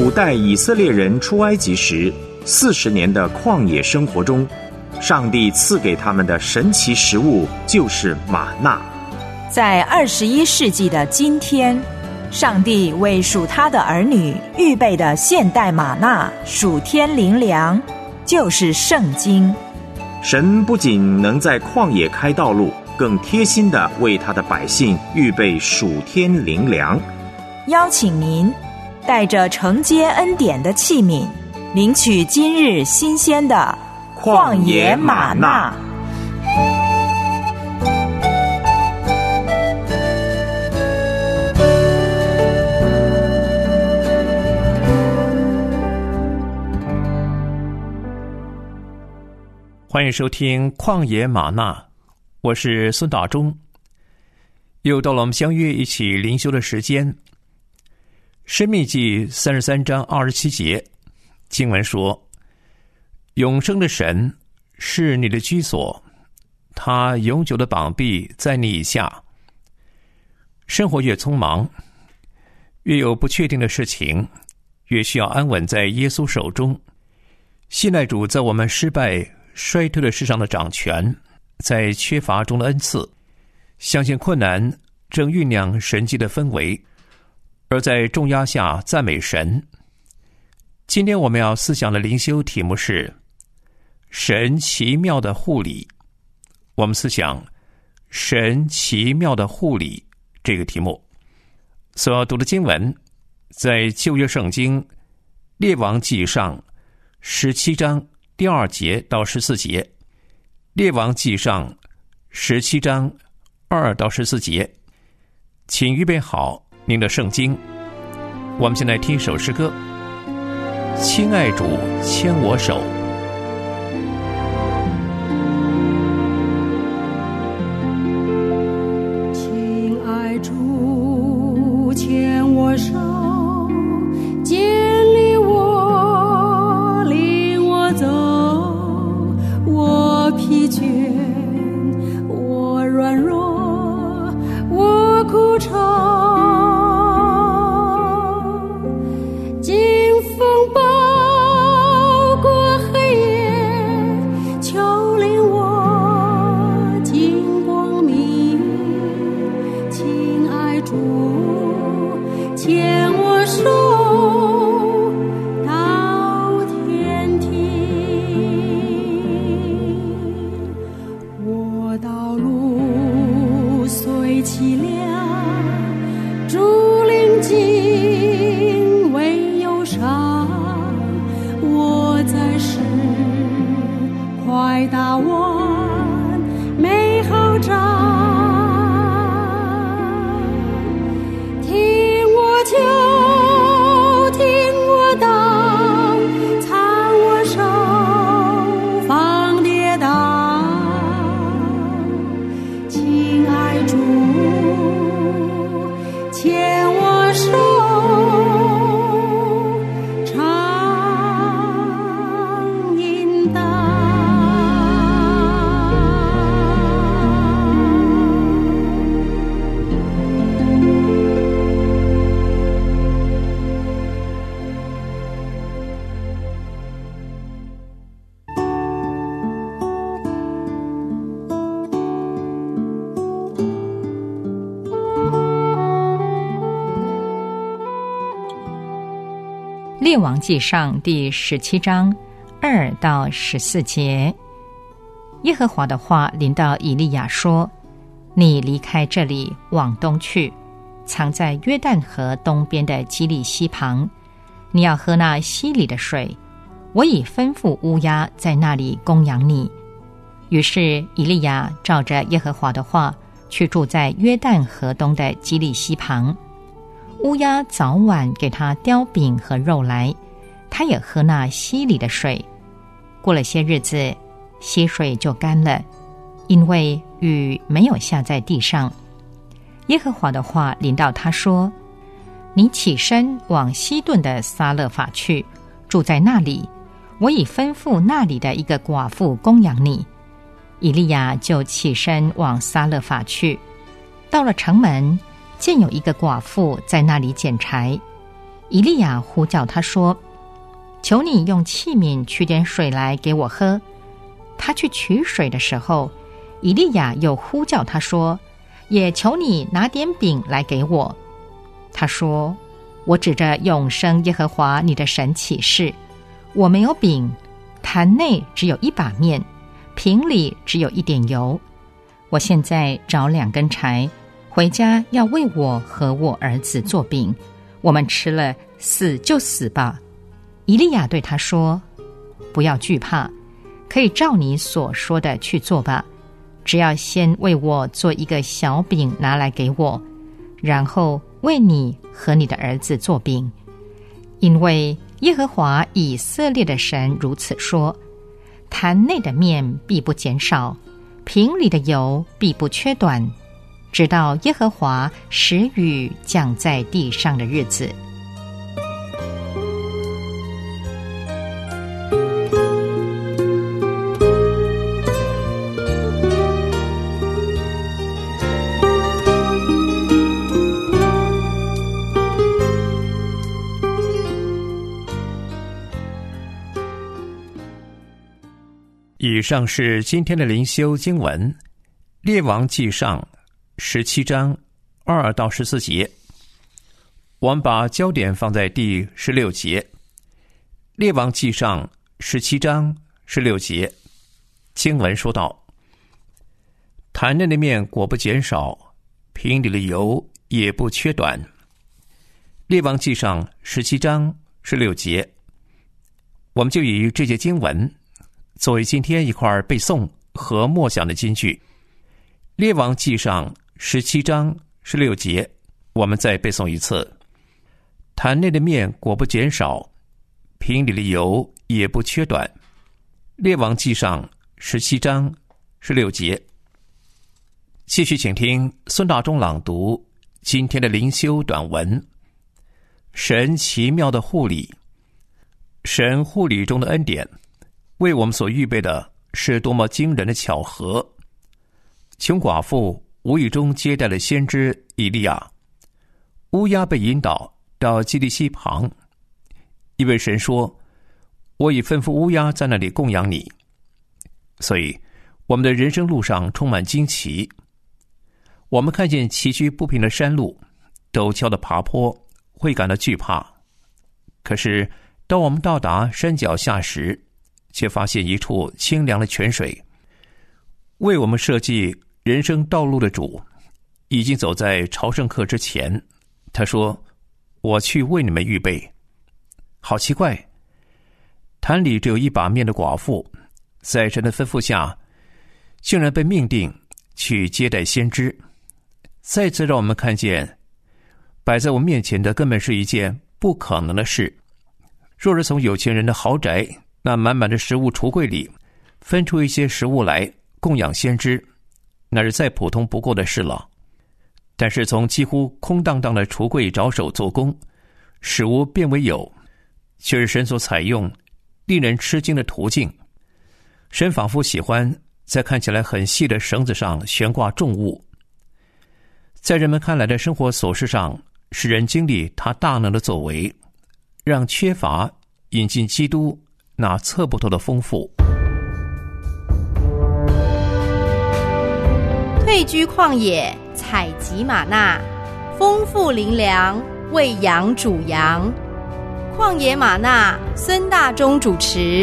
古代以色列人出埃及时40年的旷野生活中，上帝赐给他们的神奇食物就是玛纳。 在21世纪的今天，上帝为属他的儿女预备的现代玛纳属天灵粮，就是圣经。 神不仅能在旷野开道路，更贴心地为他的百姓预备属天灵粮。 邀请您带着承接恩典的器皿，领取今日新鲜的旷野玛纳。 欢迎收听旷野玛纳，我是孙大中。又到了我们相约一起灵修的时间。申命记33章27节经文说，永生的神是你的居所，他永久的膀臂在你以下。生活越匆忙，越有不确定的事情，越需要安稳在耶稣手中。信赖主在我们失败衰退的世上的掌权，在缺乏中的恩赐，相信困难正酝酿神迹的氛围，而在重压下赞美神。今天我们要思想的灵修题目是神奇妙的护理。我们思想神奇妙的护理这个题目。所要读的经文在旧约圣经列王纪上17章第2节到14节，列王纪上17章2到14节。请预备好您的圣经，我们先来听一首诗歌，亲爱主牵我手。 亲爱主牵我手，建立我，领我走，我疲倦，我软弱，我苦愁，经风暴过黑夜，求领我进光明。亲爱主牵我手到天庭，我道路虽凄凉，主领进未忧伤，我在世快打完美好仗。听我求，听我祷，搀我手，防跌倒。亲爱主牵我手，常引导。 列王纪上第17章2到14节，耶和华的话临到以利亚说，你离开这里往东去，藏在约旦河东边的基利溪旁，你要喝那溪里的水，我已吩咐乌鸦在那里供养你。于是以利亚照着耶和华的话，去住在约旦河东的基利溪旁。乌鸦早晚给他叼饼和肉来，他也喝那溪里的水。过了些日子，溪水就干了，因为雨没有下在地上。耶和华的话临到他说，你起身往西顿的撒勒法去，住在那里，我已吩咐那里的一个寡妇供养你。以利亚就起身往撒勒法去，到了城门，见有一个寡妇在那里捡柴。 以利亚呼叫他说：求你用器皿取点水来给我喝。他去取水的时候，以利亚又呼叫他说：也求你拿点饼来给我。他说：我指着永生耶和华你的神起誓，我没有饼，坛内只有一把面，瓶里只有一点油。我现在找2根柴，回家要为我和我儿子做饼，我们吃了死就死吧。以利亚对他说：不要惧怕，可以照你所说的去做吧，只要先为我做一个小饼拿来给我，然后为你和你的儿子做饼。因为耶和华以色列的神如此说：坛内的面必不减少，瓶里的油必不缺短，直到耶和华使雨降在地上的日子。 以上是今天的灵修经文，列王纪上17章2到14节。我们把焦点放在第16节。列王纪上17章16节，经文说道：坛内的面果不减少，瓶里的油也不缺短。列王纪上17章16节，我们就以这节经文作为今天一块背诵和默想的金句。列王纪上17章16节，我们再背诵一次：坛内的面果不减少，瓶里的油也不缺短。列王纪上17章16节。继续请听孙大中朗读今天的灵修短文：神奇妙的护理。神护理中的恩典为我们所预备的是多么惊人的巧合！穷寡妇无意中接待了先知以利亚，乌鸦被引导到基利溪旁，因为神说：我已吩咐乌鸦在那里供养你。所以我们的人生路上充满惊奇，我们看见崎岖不平的山路，陡峭的爬坡，会感到惧怕。可是当我们到达山脚下时，却发现一处清凉的泉水。为我们设计人生道路的主已经走在朝圣客之前，他说：我去为你们预备。好奇怪，坛里只有一把面的寡妇，在神的吩咐下竟然被命定去接待先知。再次让我们看见摆在我们面前的根本是一件不可能的事。若是从有钱人的豪宅那满满的食物橱柜里分出一些食物来供养先知，那是再普通不过的事了。但是从几乎空荡荡的橱柜着手做工，使无变为有，却是神所采用令人吃惊的途径。神仿佛喜欢在看起来很细的绳子上悬挂重物，在人们看来的生活琐事上使人经历他大能的作为，让缺乏引进基督那测不透的丰富。 退居旷野，采集玛纳，丰富灵粮，喂养主羊。旷野玛纳，孙大中主持。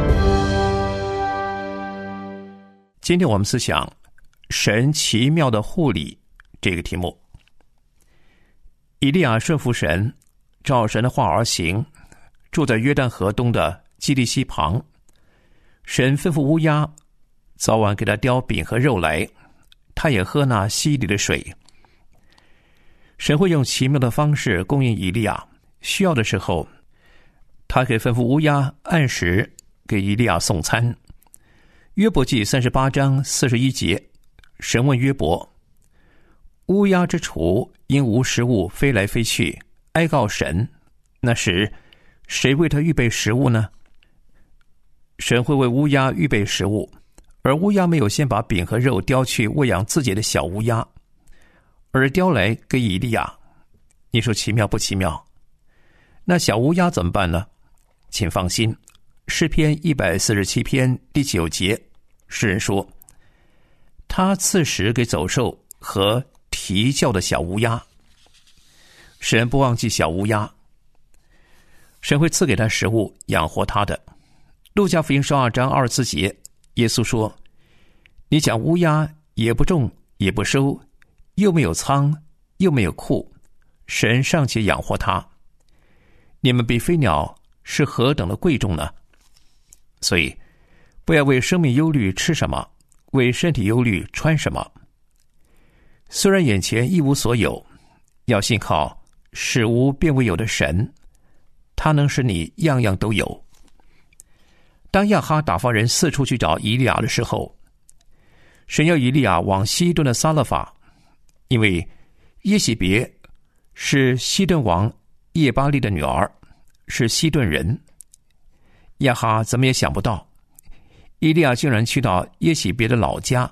今天我们思想神奇妙的护理这个题目。以利亚顺服神，照神的话而行，住在约旦河东的基利溪旁。神吩咐乌鸦早晚给他叼饼和肉来，他也喝那溪里的水。神会用奇妙的方式供应以利亚，需要的时候他可以吩咐乌鸦按时给以利亚送餐。约伯记38章41节，神问约伯：乌鸦之雏因无食物飞来飞去，哀告神，那时谁为他预备食物呢？神会为乌鸦预备食物，而乌鸦没有先把饼和肉叼去喂养自己的小乌鸦，而叼来给以利亚。你说奇妙不奇妙？ 那小乌鸦怎么办呢？请放心，诗篇147篇第9节，诗人说，他赐食给走兽和啼叫的小乌鸦。神不忘记小乌鸦，神会赐给他食物，养活他的。路加福音12章24节，耶稣说，你讲乌鸦也不种也不收，又没有仓又没有库，神尚且养活他，你们比飞鸟是何等的贵重呢？所以不要为生命忧虑吃什么，为身体忧虑穿什么。虽然眼前一无所有，要信靠使无变为有的神，他能使你样样都有。当亚哈打发人四处去找以利亚的时候，神要以利亚往西顿的撒勒法，因为耶洗别是西顿王叶巴利的女儿，是西顿人。亚哈怎么也想不到，以利亚竟然去到耶洗别的老家。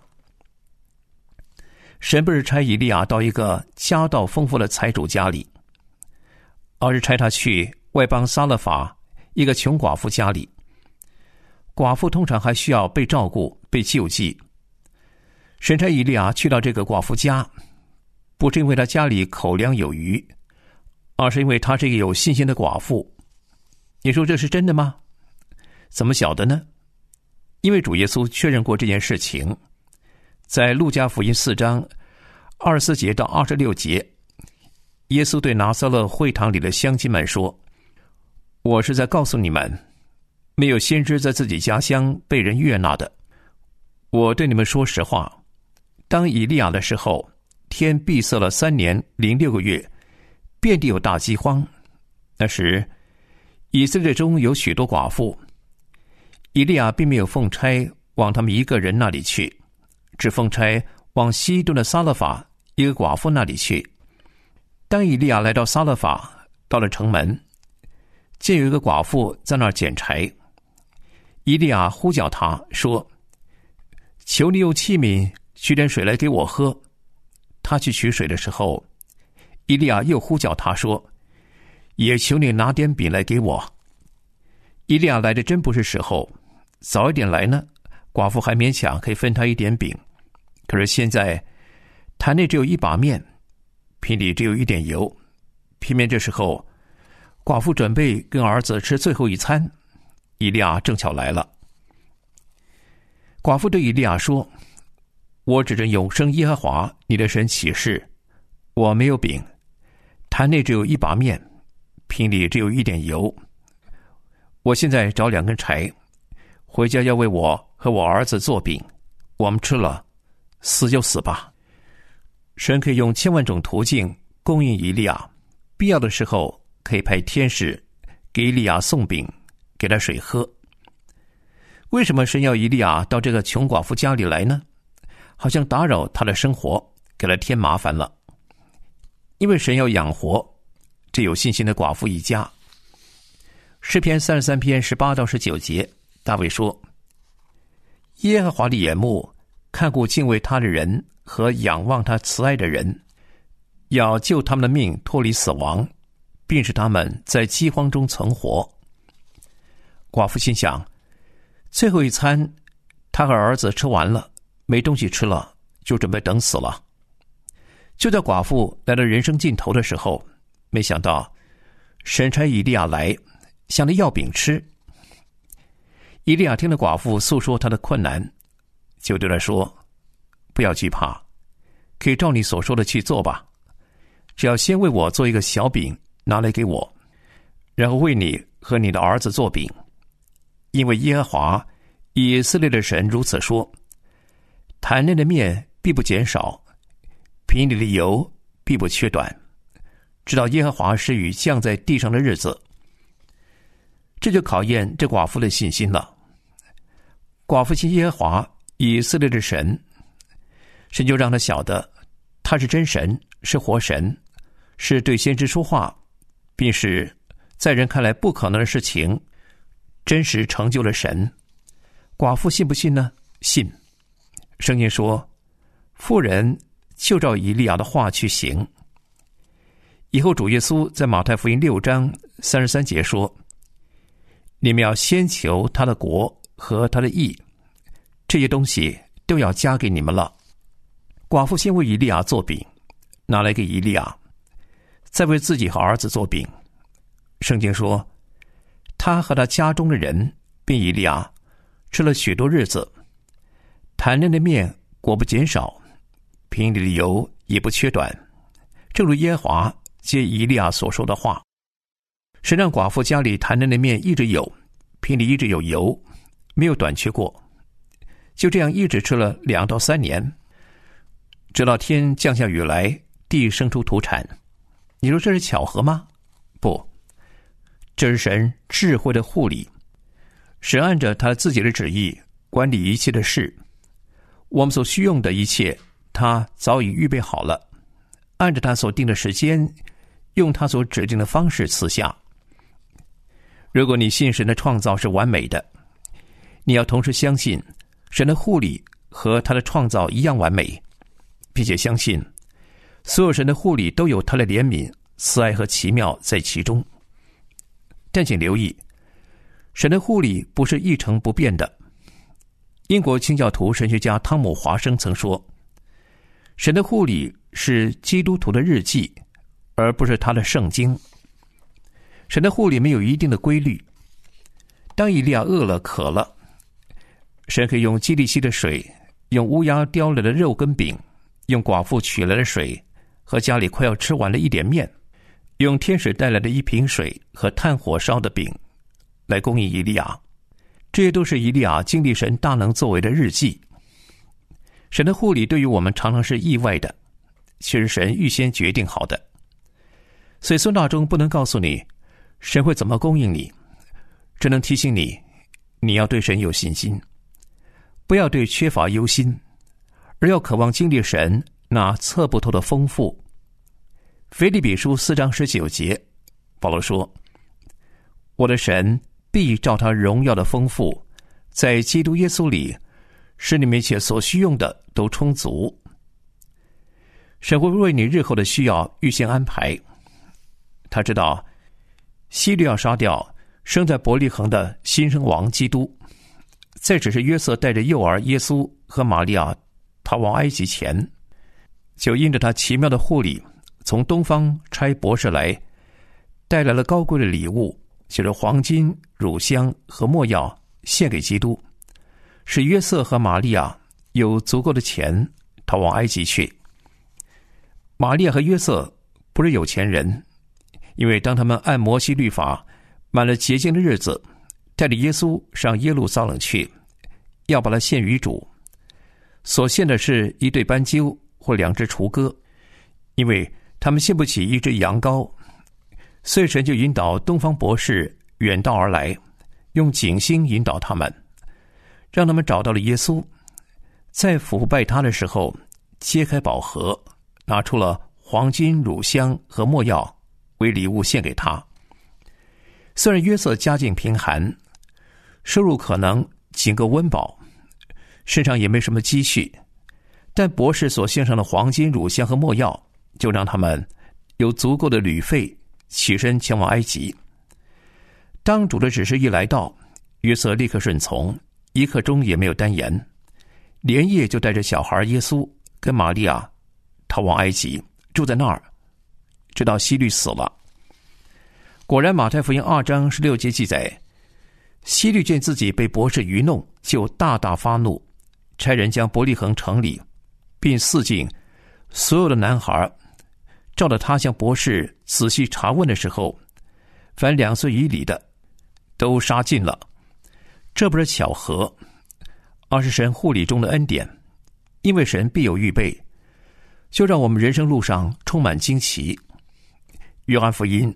神不是差以利亚到一个家道丰富的财主家里，而是差他去外邦撒勒法一个穷寡妇家里。寡妇通常还需要被照顾、被救济。神差以利亚去到这个寡妇家，不是因为他家里口粮有余，而是因为他是一个有信心的寡妇。你说这是真的吗？怎么晓得呢？因为主耶稣确认过这件事情，在路加福音4章24节到26节，耶稣对拿撒勒会堂里的乡亲们说，我是在告诉你们，没有先知在自己家乡被人悦纳的。我对你们说实话，当以利亚的时候，天闭塞了3年零6个月，遍地有大饥荒。那时以色列中有许多寡妇，以利亚并没有奉差往他们一个人那里去，只奉差往西顿的撒勒法一个寡妇那里去。当以利亚来到撒勒法，到了城门，见有一个寡妇在那儿捡柴，以利亚呼叫他说，求你用器皿取点水来给我喝。他去取水的时候，以利亚又呼叫他说，也求你拿点饼来给我。以利亚来的真不是时候，早一点来呢，寡妇还勉强可以分他一点饼。可是现在坛内只有一把面，瓶里只有一点油，偏偏这时候寡妇准备跟儿子吃最后一餐，以利亚正巧来了。寡妇对以利亚说，我指着永生耶和华你的神起誓，我没有饼，坛内只有一把面，瓶里只有一点油。我现在找2根柴，回家要为我和我儿子做饼，我们吃了，死就死吧。神可以用千万种途径供应以利亚，必要的时候可以派天使给以利亚送饼，给他水喝。为什么神要以利亚到这个穷寡妇家里来呢？好像打扰他的生活，给他添麻烦了。因为神要养活这有信心的寡妇一家。诗篇33篇18到19节，大卫说，耶和华的眼目看顾敬畏他的人和仰望他慈爱的人，要救他们的命脱离死亡，并使他们在饥荒中存活。寡妇心想，最后一餐他和儿子吃完了，没东西吃了，就准备等死了。就在寡妇来到人生尽头的时候，没想到神差以利亚来，向他要饼吃。以利亚听了寡妇诉说他的困难，就对他说，不要惧怕，可以照你所说的去做吧，只要先为我做一个小饼拿来给我，然后为你和你的儿子做饼。因为耶和华以色列的神如此说，坛内的面必不减少，瓶里的油必不缺短，直到耶和华使雨降在地上的日子。这就考验这寡妇的信心了。寡妇信耶和华以色列的神，神就让他晓得他是真神，是活神，是对先知说话，并是在人看来不可能的事情真实成就了神。寡妇信不信呢？信。圣经说，妇人就照以利亚的话去行。以后主耶稣在马太福音6章 33节说：你们要先求他的国和他的义，这些东西都要加给你们了。寡妇先为以利亚做饼，拿来给以利亚，再为自己和儿子做饼。圣经说，他和他家中的人并以利亚吃了许多日子，坛内的面果不减少，瓶里的油也不缺短，正如耶和华借以利亚所说的话。神让寡妇家里坛内的面一直有，瓶里一直有油，没有短缺过。就这样一直吃了2到3年，直到天降下雨来，地生出土产。你说这是巧合吗？不，这是神智慧的护理。神按着他自己的旨意管理一切的事，我们所需用的一切他早已预备好了，按着他所定的时间，用他所指定的方式赐下。如果你信神的创造是完美的，你要同时相信神的护理和他的创造一样完美，并且相信所有神的护理都有他的怜悯、慈爱和奇妙在其中。但请留意，神的护理不是一成不变的。英国清教徒神学家汤姆·华生曾说，神的护理是基督徒的日记，而不是他的圣经。神的护理没有一定的规律。当以利亚饿了渴了，神可以用基利溪的水，用乌鸦叼来的肉跟饼，用寡妇取来的水和家里快要吃完了一点面，用天使带来的一瓶水和炭火烧的饼来供应以利亚。这些都是以利亚经历神大能作为的日记。神的护理对于我们常常是意外的，却是神预先决定好的。所以孙大中不能告诉你神会怎么供应你，只能提醒你，你要对神有信心，不要对缺乏忧心，而要渴望经历神那测不透的丰富。腓立比书4章19节，保罗说，我的神必照他荣耀的丰富，在基督耶稣里，使你们一切所需用的都充足。神会为你日后的需要预先安排。他知道希律要杀掉生在伯利恒的新生王基督，在只是约瑟带着幼儿耶稣和玛利亚逃往埃及前，就因着他奇妙的护理，从东方差博士来，带来了高贵的礼物，就是黄金、乳香和没药，献给基督，使约瑟和玛利亚有足够的钱逃往埃及去。玛利亚和约瑟不是有钱人，因为当他们按摩西律法满了洁净的日子，带着耶稣上耶路撒冷去，要把他献于主，所献的是一对斑鸠或2只雏鸽，因为他们献不起一只羊羔。所以神就引导东方博士远道而来，用景星引导他们，让他们找到了耶稣。在腐拜他的时候，揭开宝盒，拿出了黄金、乳香和没药为礼物献给他。虽然约瑟家境贫寒，收入可能仅够温饱，身上也没什么积蓄，但博士所献上的黄金、乳香和没药，就让他们有足够的旅费起身前往埃及。当主的指示一来到，约瑟立刻顺从，一刻钟也没有单言，连夜就带着小孩耶稣跟玛利亚逃往埃及，住在那儿，直到希律死了。果然马太福音2章16节记载，希律见自己被博士愚弄，就大大发怒，差人将伯利恒城里并四境所有的男孩，照着他向博士仔细查问的时候，凡2岁以里的都杀尽了。这不是巧合，而是神护理中的恩典。因为神必有预备，就让我们人生路上充满惊奇。约翰福音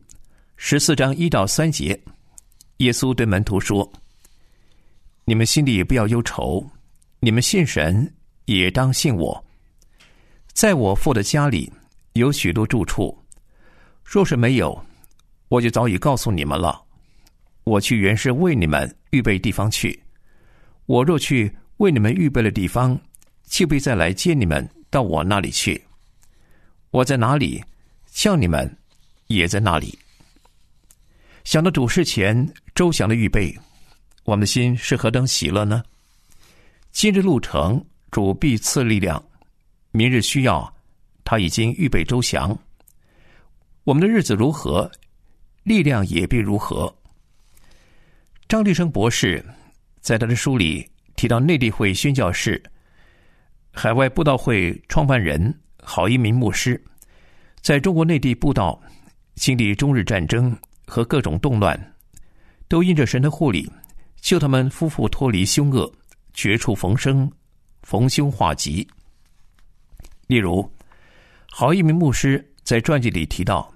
14章1到3节，耶稣对门徒说，你们心里不要忧愁，你们信神也当信我。在我父的家里有许多住处，若是没有，我就早已告诉你们了。我去原是为你们预备地方去，我若去为你们预备了地方，就必再来接你们到我那里去。我在哪里，叫你们也在那里。 想到主事前周详的预备，我们的心是何等喜乐呢？今日路程，主必赐力量；明日需要，他已经预备周详。我们的日子如何，力量也必如何。张立生博士在他的书里提到，内地会宣教士、海外布道会创办人郝一鸣牧师在中国内地布道，经历中日战争和各种动乱，都因着神的护理，救他们夫妇脱离凶恶，绝处逢生，逢凶化吉。例如，郝一鸣牧师在传记里提到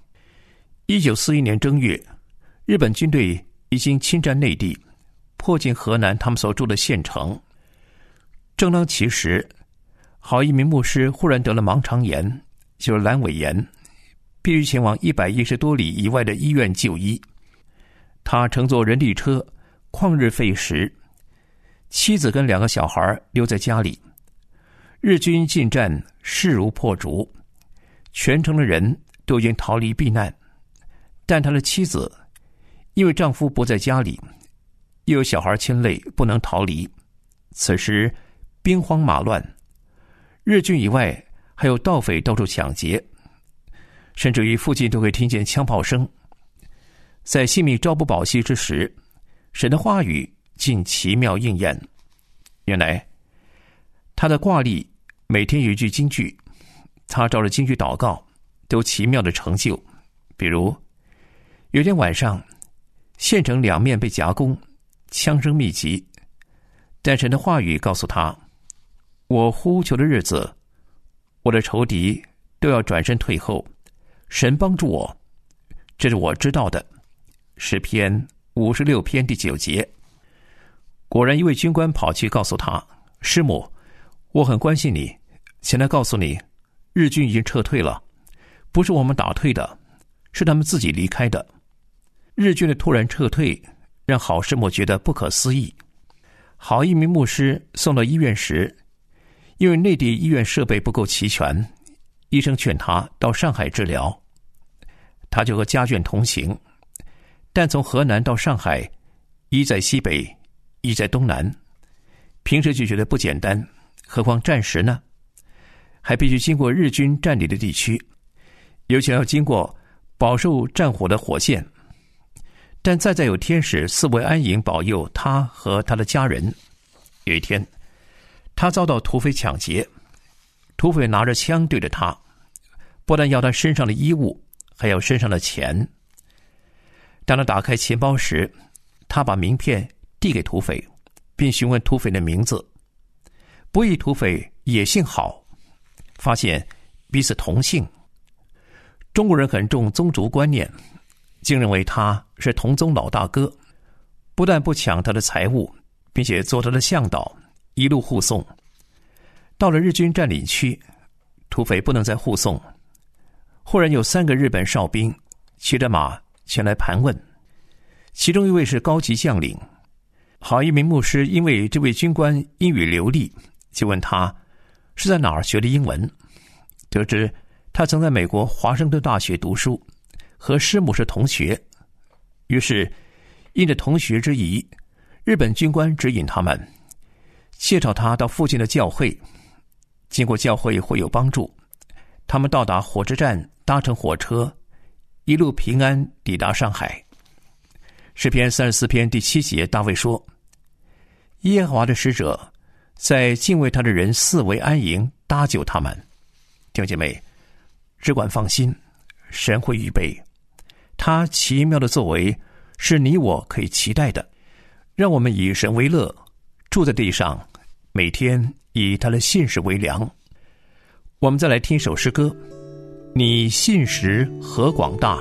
，1941年正月，日本军队已经侵占内地，迫近河南他们所住的县城。正当其时，郝一鸣牧师忽然得了盲肠炎，就是阑尾炎，必须前往110多里以外的医院就医。他乘坐人力车，旷日费时，妻子跟2个小孩留在家里。日军进战，势如破竹，全城的人都已经逃离避难，但他的妻子因为丈夫不在家里，又有小孩牵累，不能逃离。此时兵荒马乱，日军以外还有盗匪到处抢劫，甚至于附近都会听见枪炮声。在性命朝不保夕之时，神的话语竟奇妙应验。原来他的挂历每天有一句金句，他照着金句祷告，都奇妙的成就。比如有天晚上，县城两面被夹攻，枪声密集，但神的话语告诉他，我呼求的日子，我的仇敌都要转身退后，神帮助我，这是我知道的。诗篇56篇第9节。果然一位军官跑去告诉他，师母，我很关心你，前来告诉你，日军已经撤退了，不是我们打退的，是他们自己离开的。日军的突然撤退让郝师母觉得不可思议。郝一鸣牧师送到医院时，因为内地医院设备不够齐全，医生劝他到上海治疗，他就和家眷同行。但从河南到上海，一在西北，一在东南，平时就觉得不简单，何况战时呢？还必须经过日军占领的地区，尤其要经过饱受战火的火线。但再有天使四围安营保佑他和他的家人。有一天，他遭到土匪抢劫，土匪拿着枪对着他，不但要他身上的衣物，还要身上的钱。当他打开钱包时，他把名片递给土匪，并询问土匪的名字。不义土匪也姓郝，发现彼此同姓。中国人很重宗族观念，竟认为他是同宗老大哥，不但不抢他的财物，并且做他的向导，一路护送。到了日军占领区，土匪不能再护送，忽然有3个日本哨兵骑着马前来盘问，其中一位是高级将领。郝一鸣牧师因为这位军官英语流利，就问他是在哪儿学的英文。得知他曾在美国华盛顿大学读书，和师母是同学。于是因着同学之谊，日本军官指引他们，介绍他到附近的教会。经过教会会有帮助，他们到达火车站，搭乘火车，一路平安抵达上海。诗篇34篇第7节，大卫说，耶和华的使者在敬畏他的人四围安营，搭救他们。弟兄姐妹，只管放心，神会预备，他奇妙的作为是你我可以期待的。让我们以神为乐，住在地上，每天以他的信实为粮。我们再来听一首诗歌，你信实何广大。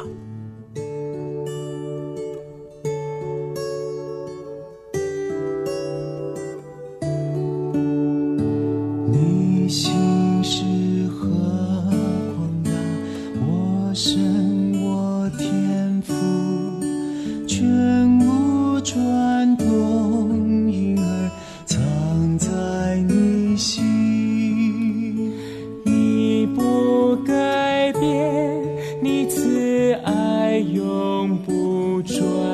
你信实何广大，我神我天父，全无转动婴儿藏在你心，你不改变，你慈爱永不转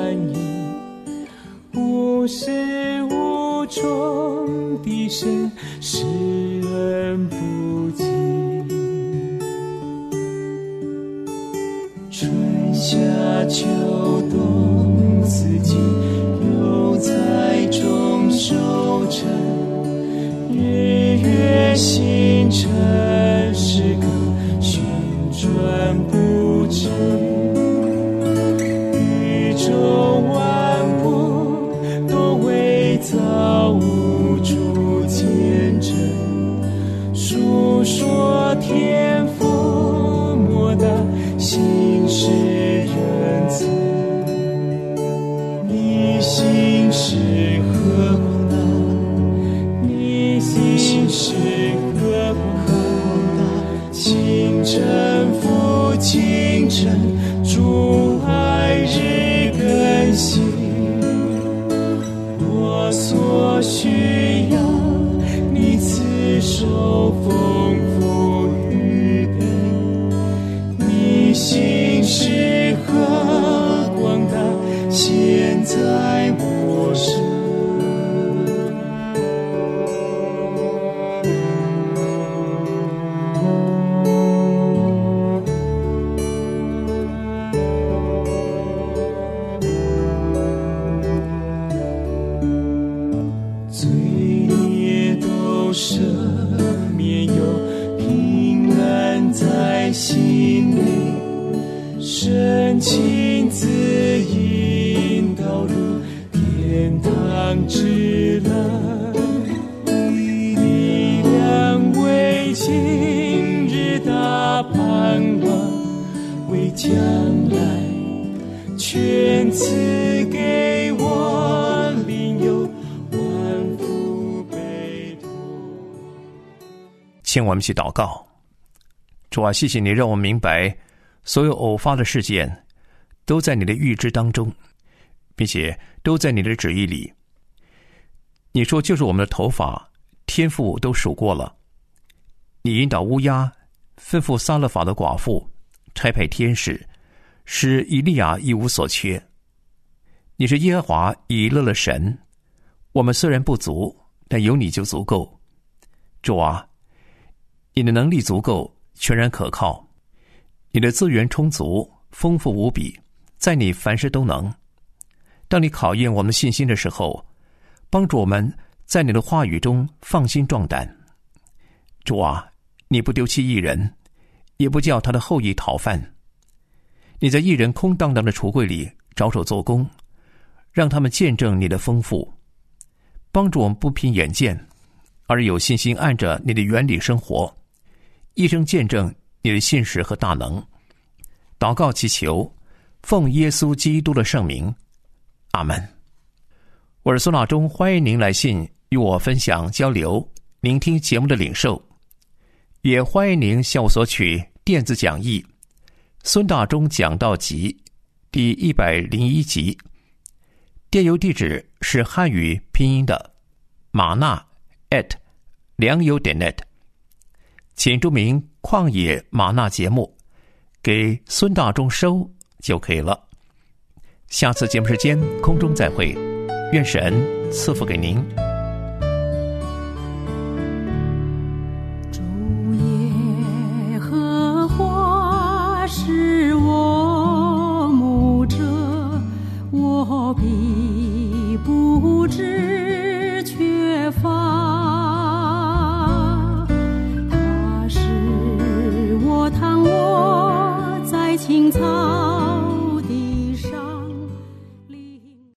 无始无终的神，施恩不尽。春夏秋冬四季，有栽种收成，日月星辰时刻旋转不止。宇宙万物都为造物主见证，述说天父莫大心是仁慈。你心是何广大，你心是何广大，清晨复清晨，主爱日更新。我所需要，你赐手丰富预备。你心是何广大，现在我身。罪孽都赦免，有平安在心内，神亲自引导入天堂之乐，以力量为今日大盼望，为将来全赐给我领有万福悲托。 请我们去祷告。主啊，谢谢你让我明白所有偶发的事件都在你的预知当中，并且都在你的旨意里。你说就是我们的头发，天父都数过了。你引导乌鸦，吩咐撒勒法的寡妇，差派天使，使以利亚一无所缺。你是耶和华以勒的神，我们虽然不足，但有你就足够。主啊，你的能力足够，全然可靠，你的资源充足，丰富无比，在你凡事都能。当你考验我们信心的时候，帮助我们在你的话语中放心壮胆。主啊，你不丢弃义人，也不叫他的后裔讨饭。你在义人空荡荡的橱柜里着手做工，让他们见证你的丰富。帮助我们不凭眼见，而有信心按着你的原理生活，一生见证你的信实和大能。祷告祈求，奉耶稣基督的圣名，阿门。我是苏纳中，欢迎您来信与我分享交流，聆听节目的领受，也欢迎您向我索取电子讲义孙大中讲道集第101集，电邮地址是汉语拼音的玛纳良友.net， 请注明旷野玛纳节目，给孙大中收就可以了。下次节目时间空中再会，愿神赐福给您。 主耶和华是我牧者，我必不致缺乏。他是我躺卧在青草